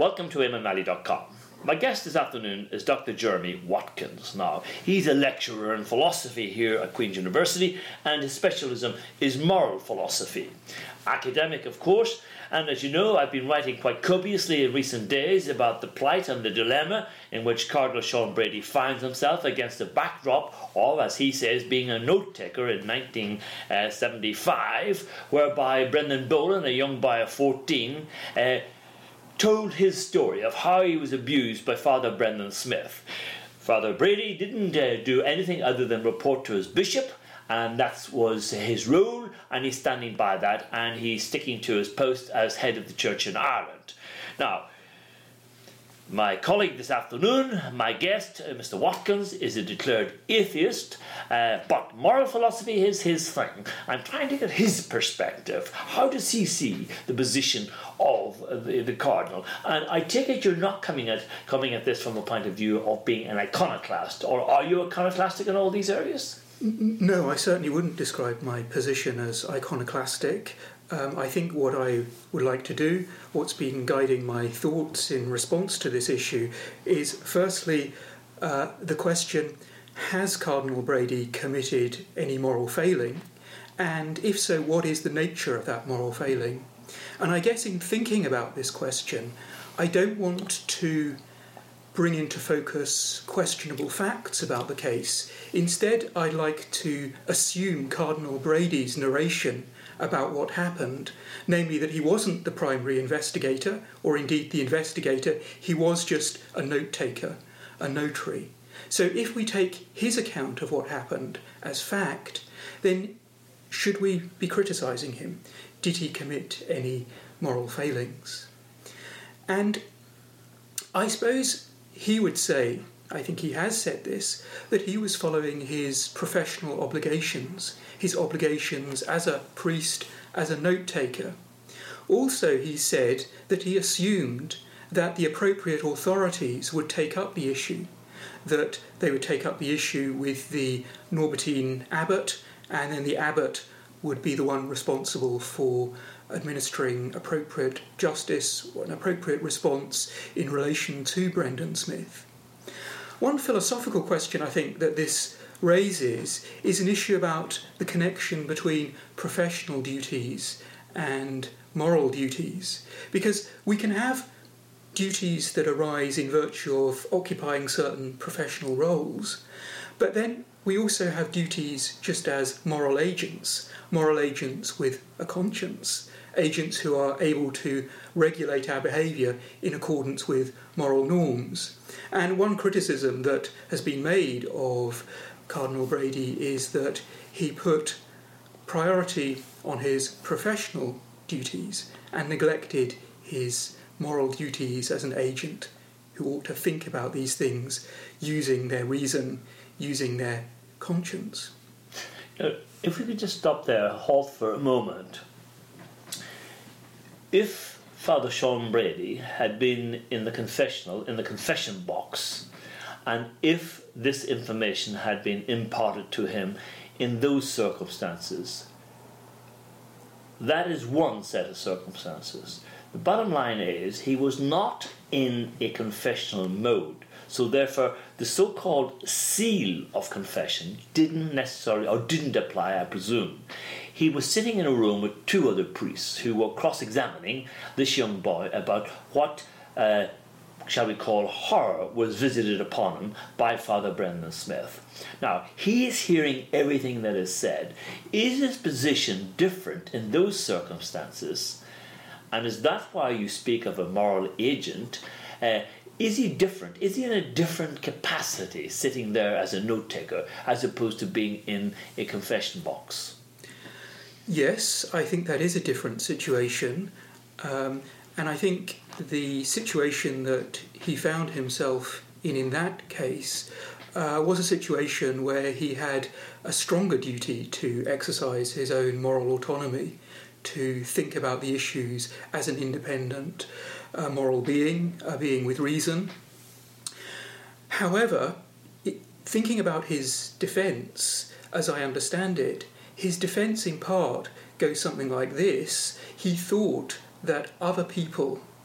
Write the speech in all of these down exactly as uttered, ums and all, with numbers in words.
Welcome to a m malley dot com. My guest this afternoon is Doctor Jeremy Watkins. Now, he's a lecturer in philosophy here at Queen's University, and his specialism is moral philosophy. Academic, of course, and as you know, I've been writing quite copiously in recent days about the plight and the dilemma in which Cardinal Sean Brady finds himself against the backdrop of, as he says, being a note-taker in nineteen seventy-five, whereby Brendan Boland, a young boy of fourteen, uh, told his story of how he was abused by Father Brendan Smith. Father Brady didn't uh, do anything other than report to his bishop, and that was his role, and he's standing by that, and he's sticking to his post as head of the church in Ireland. Now, my colleague this afternoon, my guest, uh, Mister Watkins, is a declared atheist, uh, but moral philosophy is his thing. I'm trying to get his perspective. How does he see the position of uh, the, the cardinal? And I take it you're not coming at coming at this from the point of view of being an iconoclast, or are you iconoclastic in all these areas? No, I certainly wouldn't describe my position as iconoclastic. Um, I think what I would like to do, what's been guiding my thoughts in response to this issue, is firstly uh, the question, has Cardinal Brady committed any moral failing? And if so, what is the nature of that moral failing? And I guess in thinking about this question, I don't want to bring into focus questionable facts about the case. Instead, I'd like to assume Cardinal Brady's narration about what happened, namely that he wasn't the primary investigator, or indeed the investigator, he was just a note-taker, a notary. So if we take his account of what happened as fact, then should we be criticising him? Did he commit any moral failings? And I suppose he would say, I think he has said this, that he was following his professional obligations, his obligations as a priest, as a note-taker. Also, he said that he assumed that the appropriate authorities would take up the issue, that they would take up the issue with the Norbertine abbot, and then the abbot would be the one responsible for administering appropriate justice or an appropriate response in relation to Brendan Smith. One philosophical question I think that this raises is an issue about the connection between professional duties and moral duties, because we can have duties that arise in virtue of occupying certain professional roles, but then we also have duties just as moral agents, moral agents with a conscience, agents who are able to regulate our behaviour in accordance with moral norms. And one criticism that has been made of Cardinal Brady is that he put priority on his professional duties and neglected his moral duties as an agent who ought to think about these things using their reason, using their conscience. Now, if we could just stop there, halt for a moment. If Father Sean Brady had been in the confessional, in the confession box, and if this information had been imparted to him in those circumstances, that is one set of circumstances. The bottom line is he was not in a confessional mode, so therefore the so-called seal of confession didn't necessarily, or didn't apply, I presume. He was sitting in a room with two other priests who were cross-examining this young boy about what, uh, shall we call, horror was visited upon him by Father Brendan Smith. Now, he is hearing everything that is said. Is his position different in those circumstances? And is that why you speak of a moral agent? Uh, is he different? Is he in a different capacity sitting there as a note-taker as opposed to being in a confession box? Yes, I think that is a different situation. Um, and I think the situation that he found himself in in that case uh, was a situation where he had a stronger duty to exercise his own moral autonomy, to think about the issues as an independent uh, moral being, a being with reason. However, it, thinking about his defence, as I understand it, his defence in part goes something like this. He thought that other people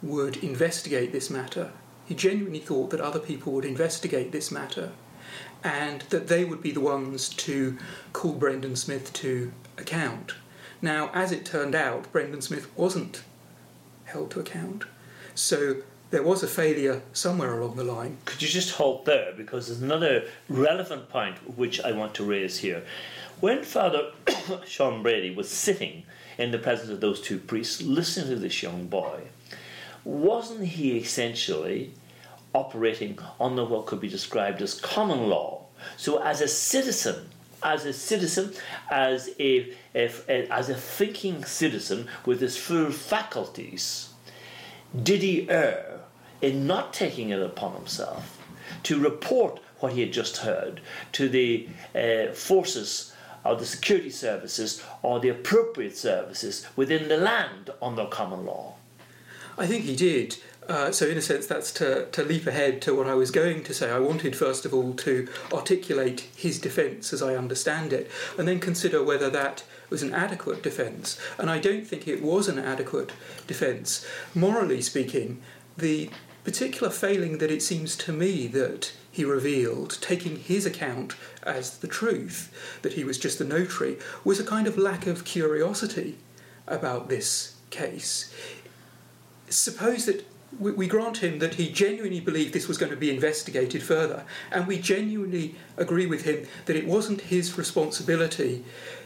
would investigate this matter. He genuinely thought that other people would investigate this matter and that they would be the ones to call Brendan Smith to account. Now, as it turned out, Brendan Smith wasn't held to account. So there was a failure somewhere along the line. Could you just hold there, because there's another relevant point which I want to raise here. When Father Sean Brady was sitting in the presence of those two priests listening to this young boy, wasn't he essentially operating under what could be described as common law? So as a citizen, as a citizen, as a, if, as a thinking citizen with his full faculties, did he err in not taking it upon himself to report what he had just heard to the uh, forces or the security services or the appropriate services within the land under common law? I think he did. Uh, so in a sense, that's to, to leap ahead to what I was going to say. I wanted, first of all, to articulate his defence as I understand it, and then consider whether that was an adequate defence. And I don't think it was an adequate defence. Morally speaking, the particular failing that it seems to me that he revealed, taking his account as the truth, that he was just a notary, was a kind of lack of curiosity about this case. Suppose that we, we grant him that he genuinely believed this was going to be investigated further, and we genuinely agree with him that it wasn't his responsibility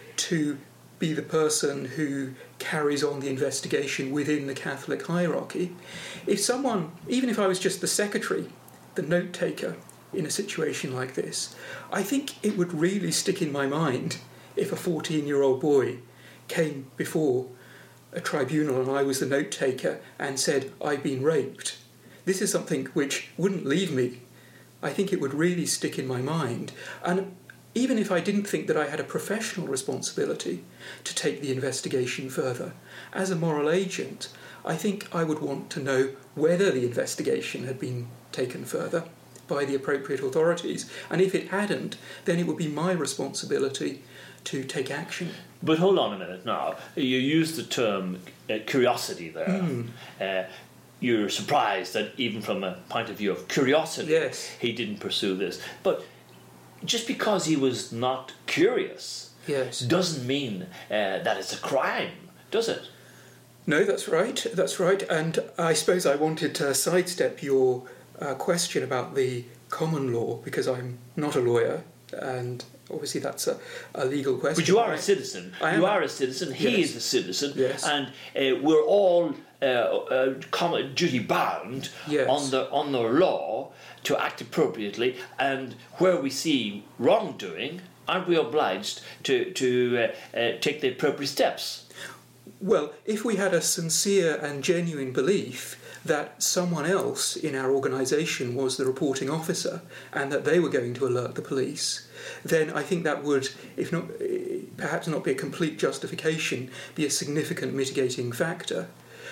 to be the person who carries on the investigation within the Catholic hierarchy. If someone, even if I was just the secretary, the note taker in a situation like this, I think it would really stick in my mind if a fourteen-year-old boy came before a tribunal and I was the note taker and said, I've been raped. This is something which wouldn't leave me. I think it would really stick in my mind. And even if I didn't think that I had a professional responsibility to take the investigation further, as a moral agent, I think I would want to know whether the investigation had been taken further by the appropriate authorities. And if it hadn't, then it would be my responsibility to take action. But hold on a minute now. You used the term uh, curiosity there. Mm. Uh, you're surprised that even from a point of view of curiosity, yes, he didn't pursue this. But just because he was not curious, yes, doesn't mean uh, that it's a crime, does it? No, that's right. That's right. And I suppose I wanted to sidestep your uh, question about the common law, because I'm not a lawyer, and obviously that's a, a legal question. But you are a citizen. I you am are a citizen. He yes. is a citizen. Yes. And uh, we're all uh, uh, common duty bound yes. under under law to act appropriately. And where we see wrongdoing, aren't we obliged to to uh, uh, take the appropriate steps? Well, if we had a sincere and genuine belief that someone else in our organisation was the reporting officer and that they were going to alert the police, then I think that would, if not, perhaps not be a complete justification, be a significant mitigating factor.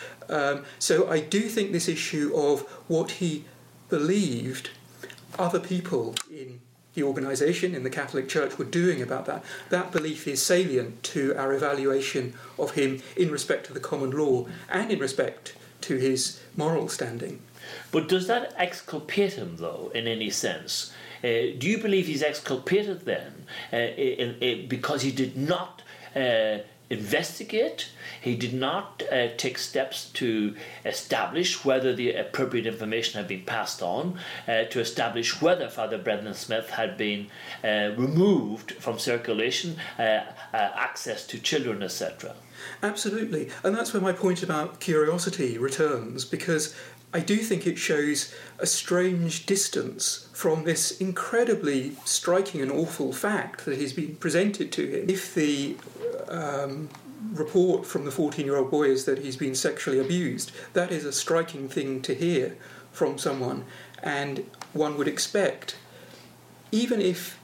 Um, so I do think this issue of what he believed other people in the organisation, in the Catholic Church, were doing about that, that belief is salient to our evaluation of him in respect to the common law and in respect to his moral standing. But does that exculpate him, though, in any sense? Uh, do you believe he's exculpated then uh, in, in, because he did not uh, investigate, he did not uh, take steps to establish whether the appropriate information had been passed on, uh, to establish whether Father Brendan Smith had been uh, removed from circulation, uh, uh, access to children, et cetera? Absolutely. And that's where my point about curiosity returns, because I do think it shows a strange distance from this incredibly striking and awful fact that has been presented to him. If the um, report from the fourteen-year-old boy is that he's been sexually abused, that is a striking thing to hear from someone, and one would expect, even if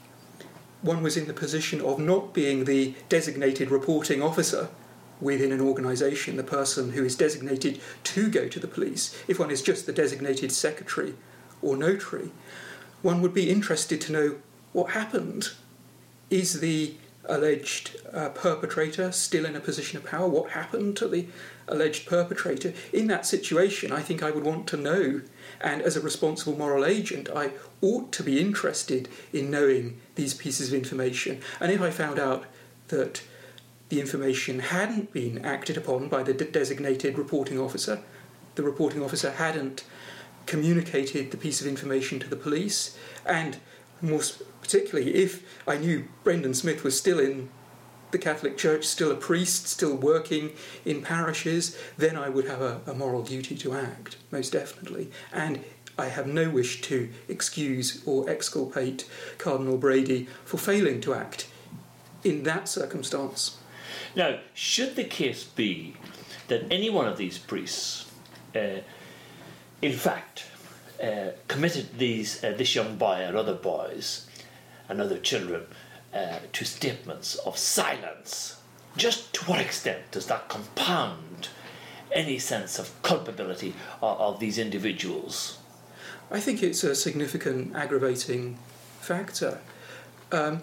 one was in the position of not being the designated reporting officer within an organisation, the person who is designated to go to the police, if one is just the designated secretary or notary, one would be interested to know what happened. Is the alleged uh, perpetrator still in a position of power? What happened to the alleged perpetrator? In that situation, I think I would want to know, and as a responsible moral agent, I ought to be interested in knowing these pieces of information. And if I found out that the information hadn't been acted upon by the de- designated reporting officer, the reporting officer hadn't communicated the piece of information to the police, and more particularly if I knew Brendan Smith was still in the Catholic Church, still a priest, still working in parishes, then I would have a, a moral duty to act, most definitely. And I have no wish to excuse or exculpate Cardinal Brady for failing to act in that circumstance. Now, should the case be that any one of these priests, uh, in fact, uh, committed these uh, this young boy and other boys and other children uh, to statements of silence, just to what extent does that compound any sense of culpability of, of these individuals? I think it's a significant aggravating factor. Um,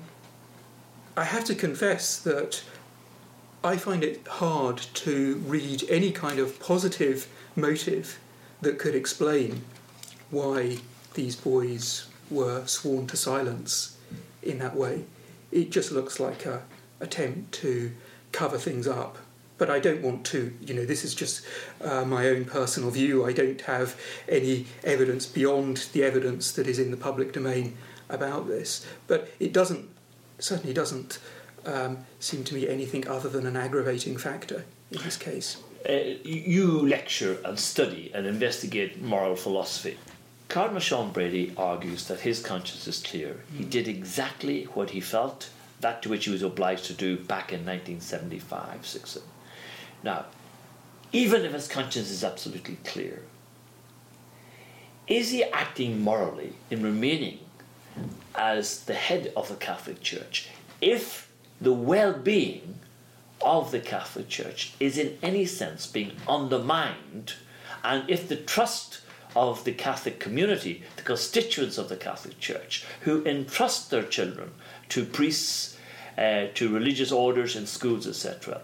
I have to confess that I find it hard to read any kind of positive motive that could explain why these boys were sworn to silence in that way. It just looks like an attempt to cover things up. But I don't want to, you know, this is just uh, my own personal view. I don't have any evidence beyond the evidence that is in the public domain about this. But it doesn't, certainly doesn't um, seem to me anything other than an aggravating factor in this case. Uh, you lecture and study and investigate moral philosophy. Cardinal Sean Brady argues that his conscience is clear. He did exactly what he felt, that to which he was obliged to do back in nineteen seventy-five six. Now, even if his conscience is absolutely clear, is he acting morally in remaining as the head of the Catholic Church if the well-being of the Catholic Church is in any sense being undermined, and if the trust of the Catholic community, the constituents of the Catholic Church, who entrust their children to priests, uh, to religious orders in schools, et cetera,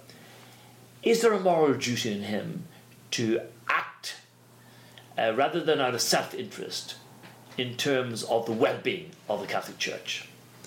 is there a moral duty in him to act uh, rather than out of self-interest in terms of the well-being of the Catholic Church?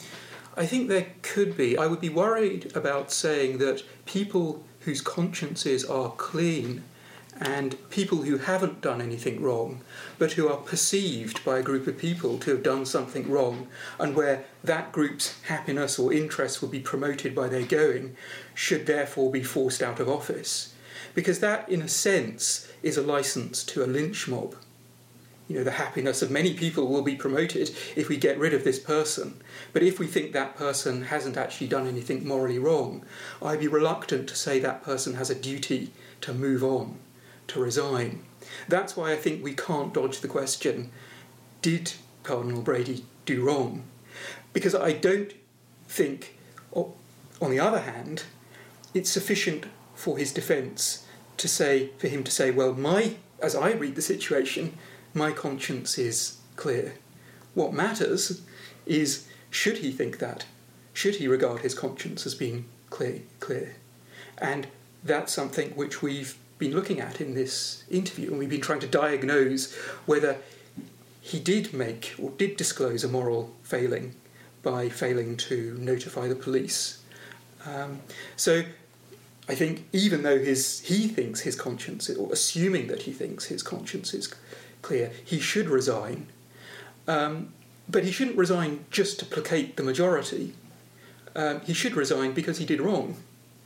I think there could be. I would be worried about saying that people whose consciences are clean and people who haven't done anything wrong, but who are perceived by a group of people to have done something wrong, and where that group's happiness or interest will be promoted by their going, should therefore be forced out of office. Because that, in a sense, is a license to a lynch mob. You know, the happiness of many people will be promoted if we get rid of this person. But if we think that person hasn't actually done anything morally wrong, I'd be reluctant to say that person has a duty to move on, to resign. That's why I think we can't dodge the question, did Cardinal Brady do wrong? Because I don't think, on the other hand, it's sufficient for his defence to say, for him to say, well, my, as I read the situation, my conscience is clear. What matters is, should he think that? Should he regard his conscience as being clear? clear? And that's something which we've been looking at in this interview, and we've been trying to diagnose whether he did make or did disclose a moral failing by failing to notify the police. Um, so I think even though his he thinks his conscience, or assuming that he thinks his conscience is clear, he should resign. Um, but he shouldn't resign just to placate the majority. Um, he should resign because he did wrong.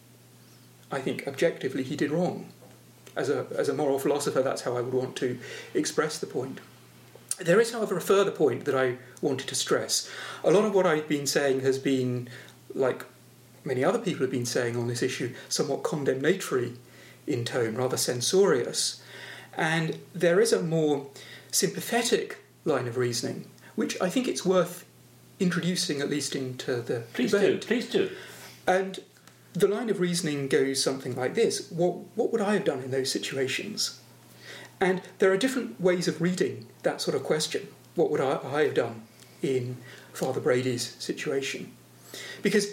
I think objectively he did wrong. As a as a moral philosopher, that's how I would want to express the point. There is, however, a further point that I wanted to stress. A lot of what I've been saying has been, like many other people have been saying on this issue, somewhat condemnatory in tone, rather censorious. And there is a more sympathetic line of reasoning, which I think it's worth introducing, at least into the please debate. do, please do. And the line of reasoning goes something like this. What, what would I have done in those situations? And there are different ways of reading that sort of question. What would I, I have done in Father Brady's situation? Because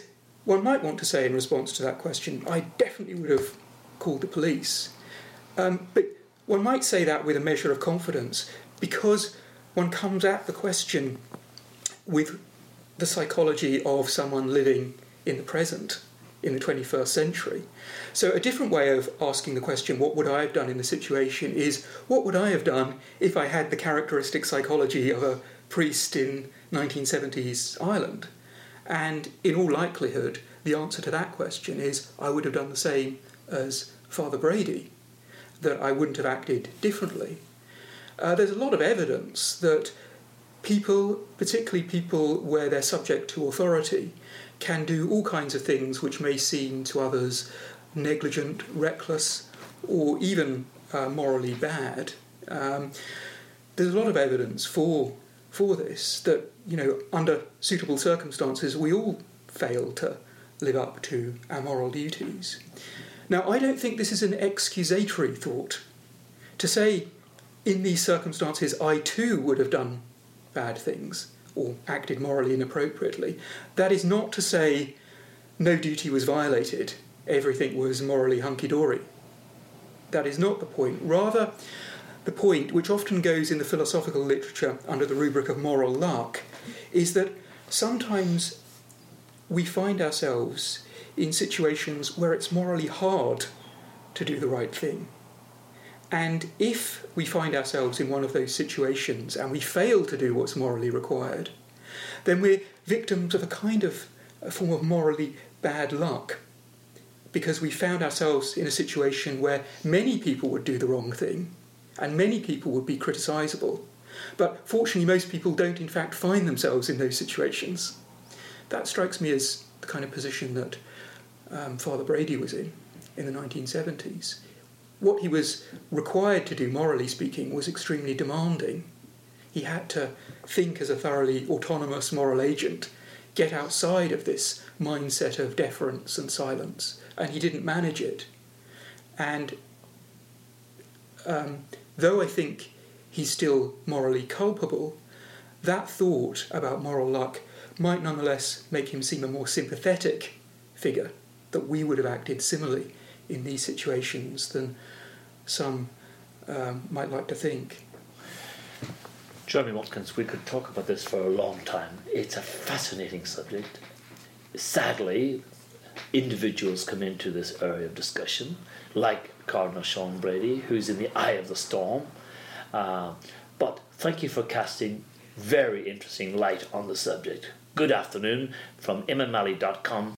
one might want to say in response to that question, I definitely would have called the police. Um, but one might say that with a measure of confidence because one comes at the question with the psychology of someone living in the present, in the twenty-first century. So a different way of asking the question, what would I have done in the situation, is what would I have done if I had the characteristic psychology of a priest in nineteen seventies Ireland? And in all likelihood, the answer to that question is I would have done the same as Father Brady, that I wouldn't have acted differently. Uh, there's a lot of evidence that people, particularly people where they're subject to authority, can do all kinds of things which may seem to others negligent, reckless, or even uh, morally bad. Um, there's a lot of evidence for for this, that, you know, under suitable circumstances, we all fail to live up to our moral duties. Now, I don't think this is an excusatory thought. To say, in these circumstances, I too would have done bad things or acted morally inappropriately, that is not to say no duty was violated, everything was morally hunky-dory. That is not the point. Rather, the point, which often goes in the philosophical literature under the rubric of moral luck, is that sometimes we find ourselves in situations where it's morally hard to do the right thing. And if we find ourselves in one of those situations and we fail to do what's morally required, then we're victims of a kind of a form of morally bad luck, because we found ourselves in a situation where many people would do the wrong thing and many people would be criticisable. But fortunately, most people don't in fact find themselves in those situations. That strikes me as the kind of position that um, Father Brady was in, in the nineteen seventies. What he was required to do, morally speaking, was extremely demanding. He had to think as a thoroughly autonomous moral agent, get outside of this mindset of deference and silence, and he didn't manage it. And um, though I think he's still morally culpable, that thought about moral luck might nonetheless make him seem a more sympathetic figure, that we would have acted similarly in these situations than some um, might like to think. Jeremy Watkins, we could talk about this for a long time. It's a fascinating subject. Sadly, individuals come into this area of discussion, like Cardinal Sean Brady, who's in the eye of the storm. Uh, but thank you for casting very interesting light on the subject. Good afternoon from M M Malley dot com.